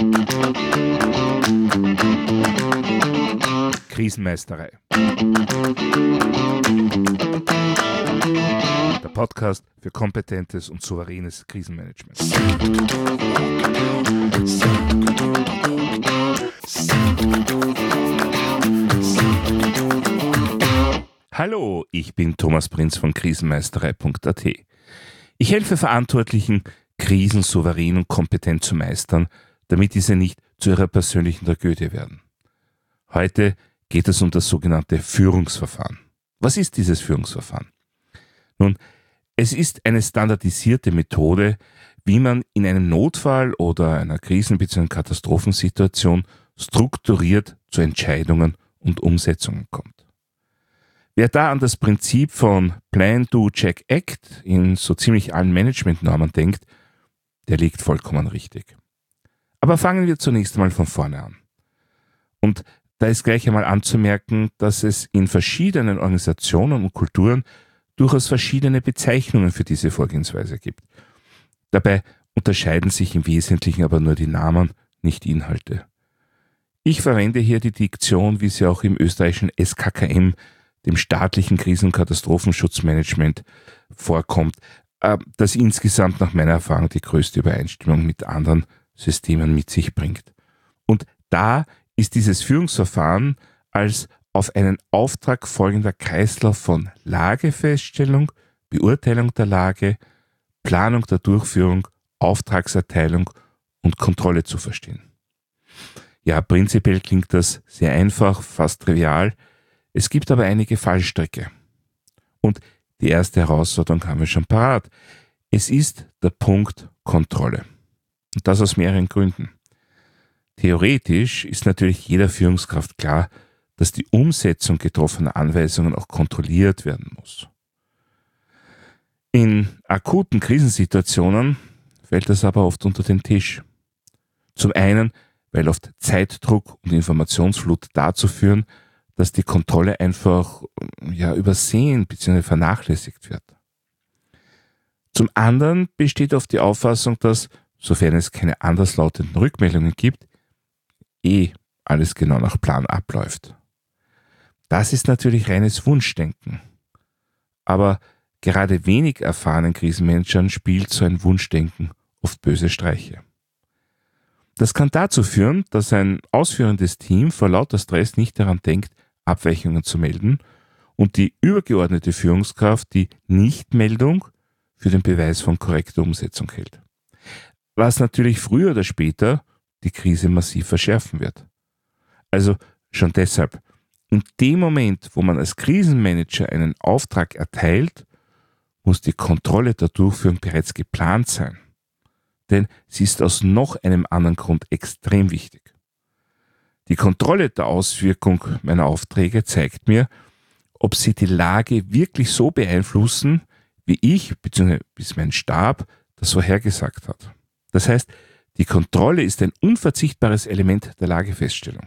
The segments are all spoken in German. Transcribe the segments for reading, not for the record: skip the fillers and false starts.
Krisenmeisterei. Der Podcast für kompetentes und souveränes Krisenmanagement. Hallo, ich bin Thomas Prinz von krisenmeisterei.at. Ich helfe Verantwortlichen, Krisen souverän und kompetent zu meistern, damit diese nicht zu ihrer persönlichen Tragödie werden. Heute geht es um das sogenannte Führungsverfahren. Was ist dieses Führungsverfahren? Nun, es ist eine standardisierte Methode, wie man in einem Notfall oder einer Krisen- bzw. Katastrophensituation strukturiert zu Entscheidungen und Umsetzungen kommt. Wer da an das Prinzip von Plan, Do, Check, Act in so ziemlich allen Managementnormen denkt, der liegt vollkommen richtig. Aber fangen wir zunächst einmal von vorne an. Und da ist gleich einmal anzumerken, dass es in verschiedenen Organisationen und Kulturen durchaus verschiedene Bezeichnungen für diese Vorgehensweise gibt. Dabei unterscheiden sich im Wesentlichen aber nur die Namen, nicht die Inhalte. Ich verwende hier die Diktion, wie sie auch im österreichischen SKKM, dem staatlichen Krisen- und Katastrophenschutzmanagement, vorkommt, das insgesamt nach meiner Erfahrung die größte Übereinstimmung mit anderen Systemen mit sich bringt. Und da ist dieses Führungsverfahren als auf einen Auftrag folgender Kreislauf von Lagefeststellung, Beurteilung der Lage, Planung der Durchführung, Auftragserteilung und Kontrolle zu verstehen. Ja, prinzipiell klingt das sehr einfach, fast trivial. Es gibt aber einige Fallstricke. Und die erste Herausforderung haben wir schon parat. Es ist der Punkt Kontrolle. Und das aus mehreren Gründen. Theoretisch ist natürlich jeder Führungskraft klar, dass die Umsetzung getroffener Anweisungen auch kontrolliert werden muss. In akuten Krisensituationen fällt das aber oft unter den Tisch. Zum einen, weil oft Zeitdruck und Informationsflut dazu führen, dass die Kontrolle einfach übersehen bzw. vernachlässigt wird. Zum anderen besteht oft die Auffassung, dass, sofern es keine anderslautenden Rückmeldungen gibt, alles genau nach Plan abläuft. Das ist natürlich reines Wunschdenken. Aber gerade wenig erfahrenen Krisenmanagern spielt so ein Wunschdenken oft böse Streiche. Das kann dazu führen, dass ein ausführendes Team vor lauter Stress nicht daran denkt, Abweichungen zu melden und die übergeordnete Führungskraft die Nichtmeldung für den Beweis von korrekter Umsetzung hält. Was natürlich früher oder später die Krise massiv verschärfen wird. Also schon deshalb, in dem Moment, wo man als Krisenmanager einen Auftrag erteilt, muss die Kontrolle der Durchführung bereits geplant sein. Denn sie ist aus noch einem anderen Grund extrem wichtig. Die Kontrolle der Auswirkung meiner Aufträge zeigt mir, ob sie die Lage wirklich so beeinflussen, wie ich bzw. bis mein Stab das vorhergesagt hat. Das heißt, die Kontrolle ist ein unverzichtbares Element der Lagefeststellung.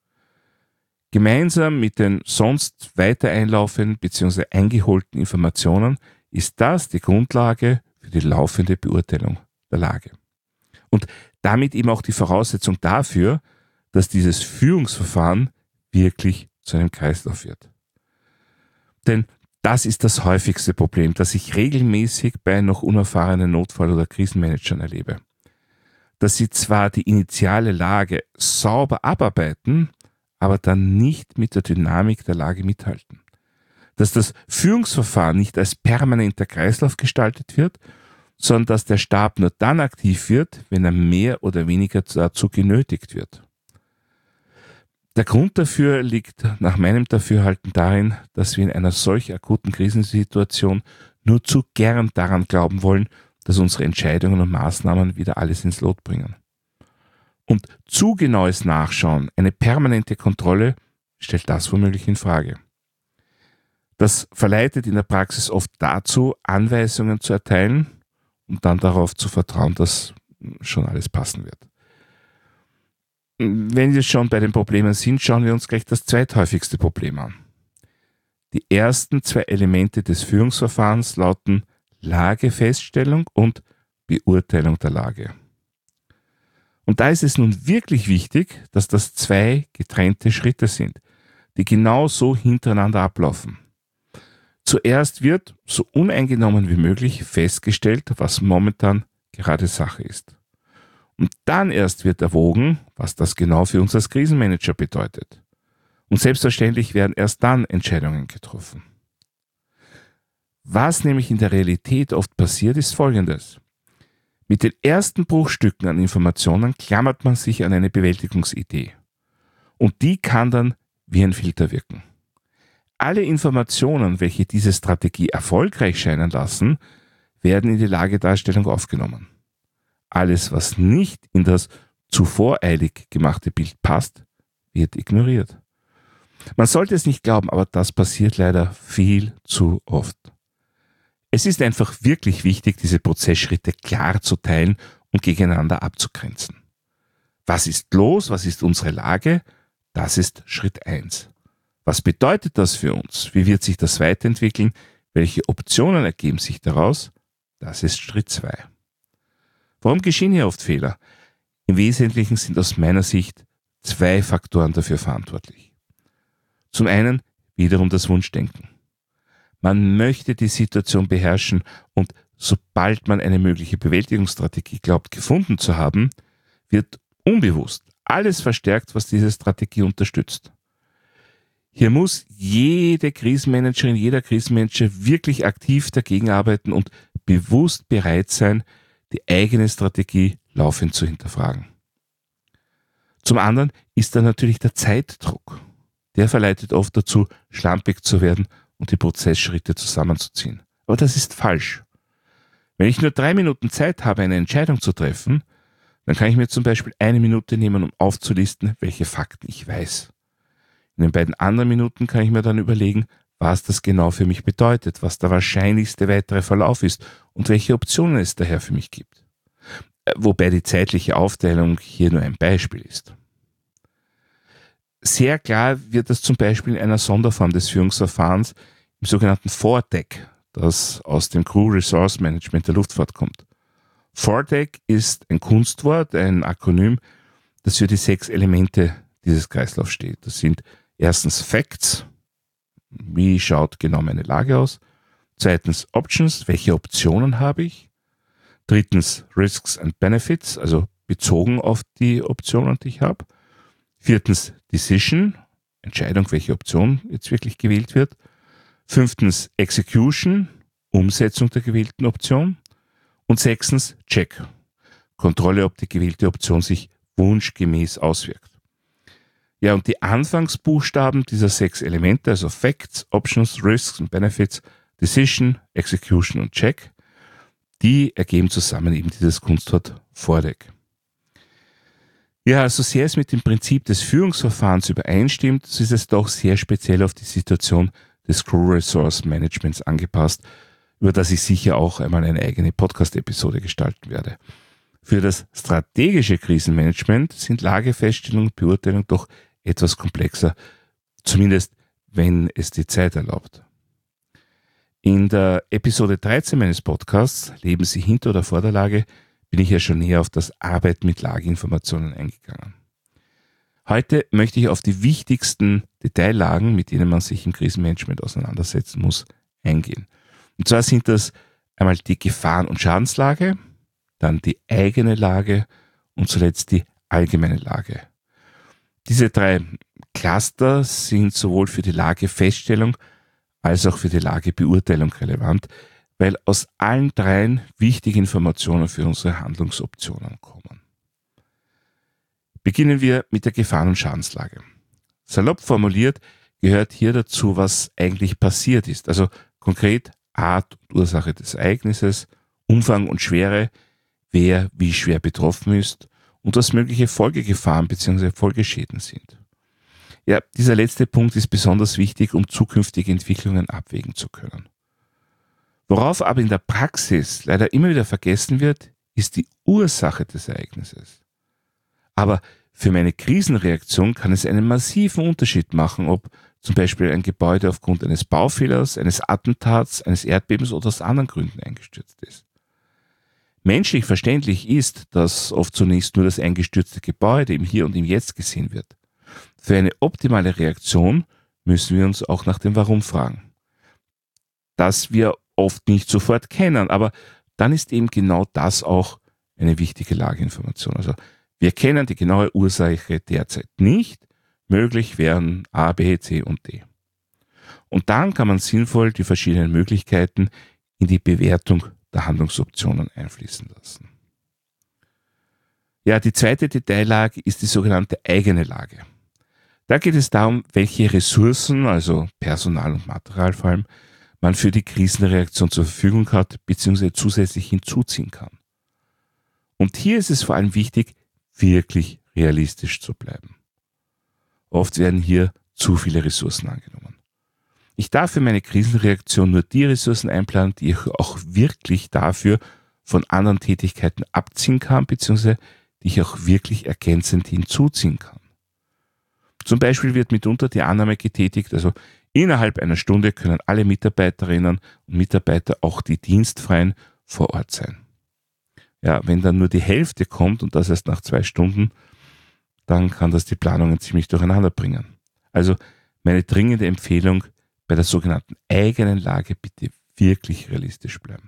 Gemeinsam mit den sonst weiter einlaufenden bzw. eingeholten Informationen ist das die Grundlage für die laufende Beurteilung der Lage. Und damit eben auch die Voraussetzung dafür, dass dieses Führungsverfahren wirklich zu einem Kreislauf wird. Denn das ist das häufigste Problem, das ich regelmäßig bei noch unerfahrenen Notfall- oder Krisenmanagern erlebe. Dass sie zwar die initiale Lage sauber abarbeiten, aber dann nicht mit der Dynamik der Lage mithalten. Dass das Führungsverfahren nicht als permanenter Kreislauf gestaltet wird, sondern dass der Stab nur dann aktiv wird, wenn er mehr oder weniger dazu genötigt wird. Der Grund dafür liegt nach meinem Dafürhalten darin, dass wir in einer solch akuten Krisensituation nur zu gern daran glauben wollen, dass unsere Entscheidungen und Maßnahmen wieder alles ins Lot bringen. Und zu genaues Nachschauen, eine permanente Kontrolle, stellt das womöglich in Frage. Das verleitet in der Praxis oft dazu, Anweisungen zu erteilen und dann darauf zu vertrauen, dass schon alles passen wird. Wenn wir schon bei den Problemen sind, schauen wir uns gleich das zweithäufigste Problem an. Die ersten zwei Elemente des Führungsverfahrens lauten Lagefeststellung und Beurteilung der Lage. Und da ist es nun wirklich wichtig, dass das 2 getrennte Schritte sind, die genau so hintereinander ablaufen. Zuerst wird, so uneingenommen wie möglich, festgestellt, was momentan gerade Sache ist. Und dann erst wird erwogen, was das genau für uns als Krisenmanager bedeutet. Und selbstverständlich werden erst dann Entscheidungen getroffen. Was nämlich in der Realität oft passiert, ist Folgendes. Mit den ersten Bruchstücken an Informationen klammert man sich an eine Bewältigungsidee. Und die kann dann wie ein Filter wirken. Alle Informationen, welche diese Strategie erfolgreich scheinen lassen, werden in die Lagedarstellung aufgenommen. Alles, was nicht in das zu voreilig gemachte Bild passt, wird ignoriert. Man sollte es nicht glauben, aber das passiert leider viel zu oft. Es ist einfach wirklich wichtig, diese Prozessschritte klar zu teilen und gegeneinander abzugrenzen. Was ist los? Was ist unsere Lage? Das ist Schritt 1. Was bedeutet das für uns? Wie wird sich das weiterentwickeln? Welche Optionen ergeben sich daraus? Das ist Schritt 2. Warum geschehen hier oft Fehler? Im Wesentlichen sind aus meiner Sicht 2 Faktoren dafür verantwortlich. Zum einen wiederum das Wunschdenken. Man möchte die Situation beherrschen und sobald man eine mögliche Bewältigungsstrategie glaubt gefunden zu haben, wird unbewusst alles verstärkt, was diese Strategie unterstützt. Hier muss jede Krisenmanagerin, jeder Krisenmanager wirklich aktiv dagegen arbeiten und bewusst bereit sein, die eigene Strategie laufend zu hinterfragen. Zum anderen ist da natürlich der Zeitdruck. Der verleitet oft dazu, schlampig zu werden und die Prozessschritte zusammenzuziehen. Aber das ist falsch. Wenn ich nur 3 Minuten Zeit habe, eine Entscheidung zu treffen, dann kann ich mir zum Beispiel 1 Minute nehmen, um aufzulisten, welche Fakten ich weiß. In den beiden anderen Minuten kann ich mir dann überlegen, was das genau für mich bedeutet, was der wahrscheinlichste weitere Verlauf ist und welche Optionen es daher für mich gibt. Wobei die zeitliche Aufteilung hier nur ein Beispiel ist. Sehr klar wird das zum Beispiel in einer Sonderform des Führungsverfahrens im sogenannten FORDEC, das aus dem Crew Resource Management der Luftfahrt kommt. FORDEC ist ein Kunstwort, ein Akronym, das für die 6 Elemente dieses Kreislaufs steht. Das sind erstens Facts, wie schaut genau meine Lage aus? Zweitens Options, welche Optionen habe ich? Drittens Risks and Benefits, also bezogen auf die Optionen, die ich habe. Viertens Decision, Entscheidung, welche Option jetzt wirklich gewählt wird. 5. Execution, Umsetzung der gewählten Option. Und 6. Check, Kontrolle, ob die gewählte Option sich wunschgemäß auswirkt. Ja, und die Anfangsbuchstaben dieser 6 Elemente, also Facts, Options, Risks und Benefits, Decision, Execution und Check, die ergeben zusammen eben dieses Kunstwort FORDEC. Ja, also sehr es mit dem Prinzip des Führungsverfahrens übereinstimmt, so ist es doch sehr speziell auf die Situation des Crew Resource Managements angepasst, über das ich sicher auch einmal eine eigene Podcast-Episode gestalten werde. Für das strategische Krisenmanagement sind Lagefeststellung und Beurteilung doch etwas komplexer, zumindest wenn es die Zeit erlaubt. In der Episode 13 meines Podcasts Leben Sie hinter oder vor der Lage bin ich ja schon näher auf das Arbeiten mit Lageinformationen eingegangen. Heute möchte ich auf die wichtigsten Detaillagen, mit denen man sich im Krisenmanagement auseinandersetzen muss, eingehen. Und zwar sind das einmal die Gefahren- und Schadenslage, dann die eigene Lage und zuletzt die allgemeine Lage. Diese 3 Cluster sind sowohl für die Lagefeststellung als auch für die Lagebeurteilung relevant, weil aus allen 3 wichtige Informationen für unsere Handlungsoptionen kommen. Beginnen wir mit der Gefahren- und Schadenslage. Salopp formuliert gehört hier dazu, was eigentlich passiert ist, also konkret Art und Ursache des Ereignisses, Umfang und Schwere, wer wie schwer betroffen ist und was mögliche Folgegefahren bzw. Folgeschäden sind. Ja, dieser letzte Punkt ist besonders wichtig, um zukünftige Entwicklungen abwägen zu können. Worauf aber in der Praxis leider immer wieder vergessen wird, ist die Ursache des Ereignisses. Aber für meine Krisenreaktion kann es einen massiven Unterschied machen, ob zum Beispiel ein Gebäude aufgrund eines Baufehlers, eines Attentats, eines Erdbebens oder aus anderen Gründen eingestürzt ist. menschlich verständlich ist, dass oft zunächst nur das eingestürzte Gebäude im Hier und im Jetzt gesehen wird. Für eine optimale Reaktion müssen wir uns auch nach dem Warum fragen. Das wir oft nicht sofort kennen, aber dann ist eben genau das auch eine wichtige Lageinformation. Also wir kennen die genaue Ursache derzeit nicht, möglich wären A, B, C und D. Und dann kann man sinnvoll die verschiedenen Möglichkeiten in die Bewertung der Handlungsoptionen einfließen lassen. Ja, die zweite Detaillage ist die sogenannte eigene Lage. Da geht es darum, welche Ressourcen, also Personal und Material vor allem, man für die Krisenreaktion zur Verfügung hat bzw. zusätzlich hinzuziehen kann. Und hier ist es vor allem wichtig, wirklich realistisch zu bleiben. Oft werden hier zu viele Ressourcen angenommen. Ich darf für meine Krisenreaktion nur die Ressourcen einplanen, die ich auch wirklich dafür von anderen Tätigkeiten abziehen kann, beziehungsweise die ich auch wirklich ergänzend hinzuziehen kann. Zum Beispiel wird mitunter die Annahme getätigt, also innerhalb einer Stunde können alle Mitarbeiterinnen und Mitarbeiter, auch die Dienstfreien, vor Ort sein. Ja, wenn dann nur die Hälfte kommt und das erst nach 2 Stunden, dann kann das die Planungen ziemlich durcheinander bringen. Also meine dringende Empfehlung, bei der sogenannten eigenen Lage bitte wirklich realistisch bleiben.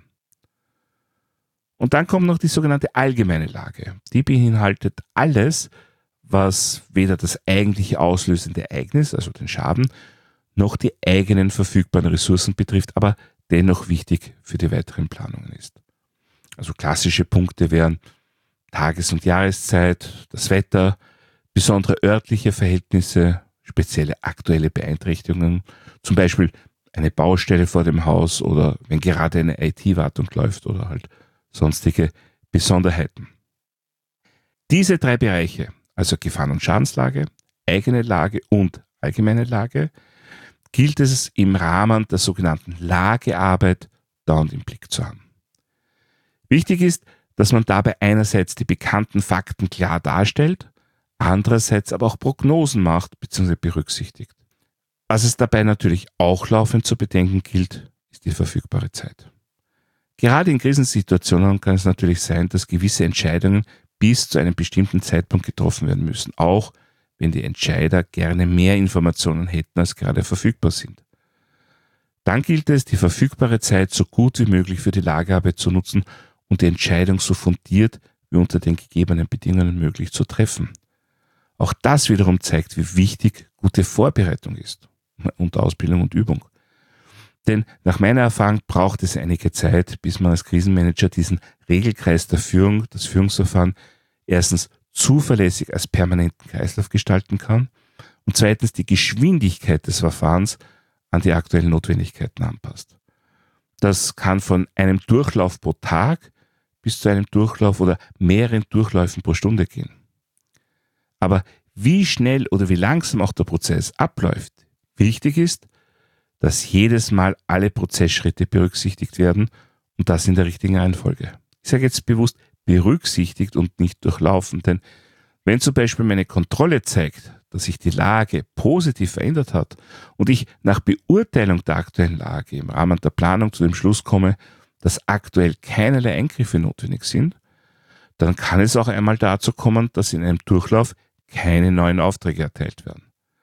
Und dann kommt noch die sogenannte allgemeine Lage. Die beinhaltet alles, was weder das eigentliche auslösende Ereignis, also den Schaden, noch die eigenen verfügbaren Ressourcen betrifft, aber dennoch wichtig für die weiteren Planungen ist. Also klassische Punkte wären Tages- und Jahreszeit, das Wetter, besondere örtliche Verhältnisse, spezielle aktuelle Beeinträchtigungen, zum Beispiel eine Baustelle vor dem Haus oder wenn gerade eine IT-Wartung läuft oder halt sonstige Besonderheiten. Diese 3 Bereiche, also Gefahren- und Schadenslage, eigene Lage und allgemeine Lage, gilt es im Rahmen der sogenannten Lagearbeit dauernd im Blick zu haben. Wichtig ist, dass man dabei einerseits die bekannten Fakten klar darstellt, andererseits aber auch Prognosen macht bzw. berücksichtigt. Was es dabei natürlich auch laufend zu bedenken gilt, ist die verfügbare Zeit. Gerade in Krisensituationen kann es natürlich sein, dass gewisse Entscheidungen bis zu einem bestimmten Zeitpunkt getroffen werden müssen, auch wenn die Entscheider gerne mehr Informationen hätten, als gerade verfügbar sind. Dann gilt es, die verfügbare Zeit so gut wie möglich für die Lagearbeit zu nutzen und die Entscheidung so fundiert wie unter den gegebenen Bedingungen möglich zu treffen. Auch das wiederum zeigt, wie wichtig gute Vorbereitung ist und Ausbildung und Übung. Denn nach meiner Erfahrung braucht es einige Zeit, bis man als Krisenmanager diesen Regelkreis der Führung, das Führungsverfahren, erstens zuverlässig als permanenten Kreislauf gestalten kann und zweitens die Geschwindigkeit des Verfahrens an die aktuellen Notwendigkeiten anpasst. Das kann von einem Durchlauf pro Tag bis zu einem Durchlauf oder mehreren Durchläufen pro Stunde gehen. Aber wie schnell oder wie langsam auch der Prozess abläuft, wichtig ist, dass jedes Mal alle Prozessschritte berücksichtigt werden und das in der richtigen Reihenfolge. Ich sage jetzt bewusst berücksichtigt und nicht durchlaufen, denn wenn zum Beispiel meine Kontrolle zeigt, dass sich die Lage positiv verändert hat und ich nach Beurteilung der aktuellen Lage im Rahmen der Planung zu dem Schluss komme, dass aktuell keinerlei Eingriffe notwendig sind, dann kann es auch einmal dazu kommen, dass in einem Durchlauf keine neuen Aufträge erteilt werden.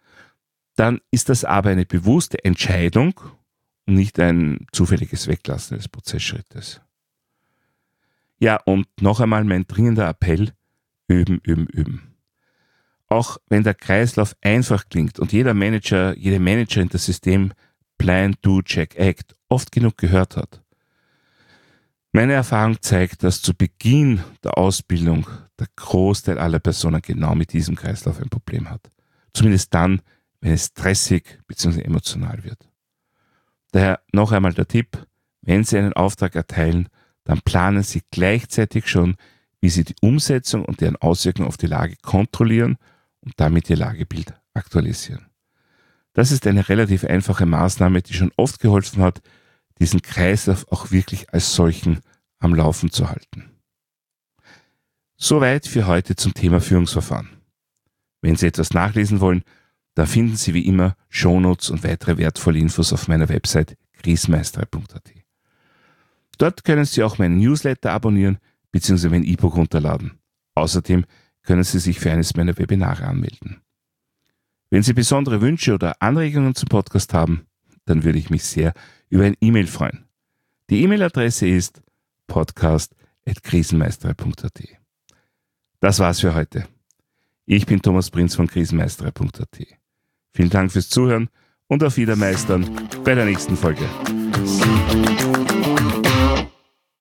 Dann ist das aber eine bewusste Entscheidung und nicht ein zufälliges Weglassen des Prozessschrittes. Ja, und noch einmal mein dringender Appell, üben, üben, üben. Auch wenn der Kreislauf einfach klingt und jede Managerin das System Plan, Do, Check, Act oft genug gehört hat. Meine Erfahrung zeigt, dass zu Beginn der Ausbildung der Großteil aller Personen genau mit diesem Kreislauf ein Problem hat. Zumindest dann, wenn es stressig bzw. emotional wird. Daher noch einmal der Tipp, wenn Sie einen Auftrag erteilen, dann planen Sie gleichzeitig schon, wie Sie die Umsetzung und deren Auswirkungen auf die Lage kontrollieren und damit Ihr Lagebild aktualisieren. Das ist eine relativ einfache Maßnahme, die schon oft geholfen hat, diesen Kreislauf auch wirklich als solchen am Laufen zu halten. Soweit für heute zum Thema Führungsverfahren. Wenn Sie etwas nachlesen wollen, dann finden Sie wie immer Shownotes und weitere wertvolle Infos auf meiner Website krisenmeisterei.at. Dort können Sie auch meinen Newsletter abonnieren bzw. mein E-Book runterladen. Außerdem können Sie sich für eines meiner Webinare anmelden. Wenn Sie besondere Wünsche oder Anregungen zum Podcast haben, dann würde ich mich sehr über ein E-Mail freuen. Die E-Mail-Adresse ist podcast@krisenmeistere.at. Das war's für heute. Ich bin Thomas Prinz von krisenmeistere.at. Vielen Dank fürs Zuhören und auf Wiedermeistern bei der nächsten Folge.